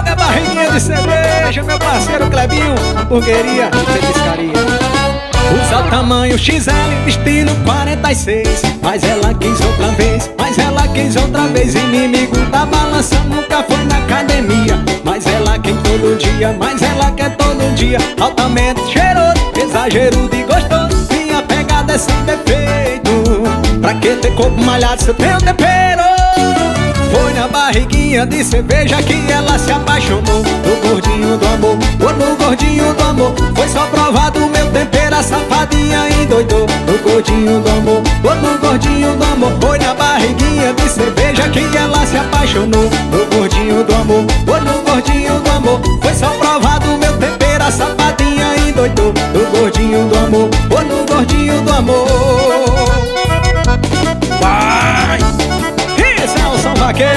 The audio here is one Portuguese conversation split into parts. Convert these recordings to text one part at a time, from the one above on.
Joga a barriguinha de cerveja, meu parceiro Clebinho, hamburgueria e petiscaria. Usa tamanho XL, vestindo 46. Mas ela quis outra vez, mas ela quis outra vez. Inimigo da balança nunca foi na academia. Mas ela quer todo dia, mas ela quer todo dia. Altamente cheiroso, exagero de gostoso. Minha pegada é sem defeito. Pra que ter corpo malhado se eu tenho tempero? Foi na barriguinha de cerveja que ela se apaixonou. No gordinho do amor, ou no gordinho do amor. Foi só provado o meu tempero, a safadinha endoidou. No gordinho do amor, ou no gordinho do amor. Foi na barriguinha de cerveja que ela se apaixonou. No gordinho do amor, ou no gordinho do amor. Foi só provado o meu tempero, a safadinha endoidou. No gordinho do amor, ou no gordinho do amor. Vai! São Vaqueiro.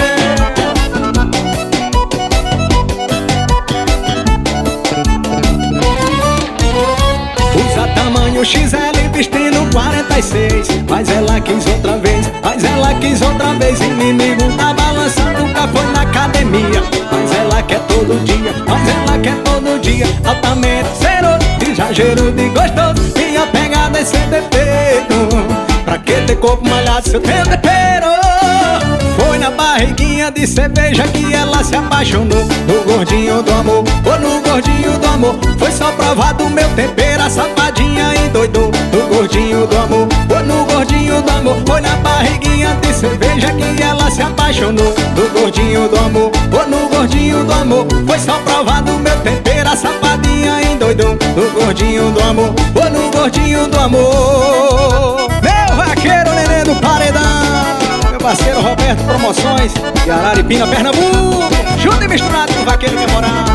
Usa tamanho XL, vestindo 46. Mas ela quis outra vez, mas ela quis outra vez. Inimigo da balança nunca foi na academia. Mas ela quer todo dia, mas ela quer todo dia. Altamente cheiroso, exagero de gostoso. Minha pegada é sem defeito. Pra que ter corpo malhado se eu tenho tempero? Foi na barriguinha de cerveja que ela se apaixonou. No gordinho do amor, ou no gordinho do amor. Foi só provado o meu tempero, a safadinha endoidou. No gordinho do amor, ou no gordinho do amor. Foi na barriguinha de cerveja que ela se apaixonou. No gordinho do amor, ou no gordinho do amor. Foi só provado o meu tempero, a safadinha endoidou. No gordinho do amor, ou no gordinho do amor. Meu vaqueiro, neném do paredão, parceiro Roberto Promoções de Araripina, Pernambuco. Junto e misturado com o vaqueiro memorável.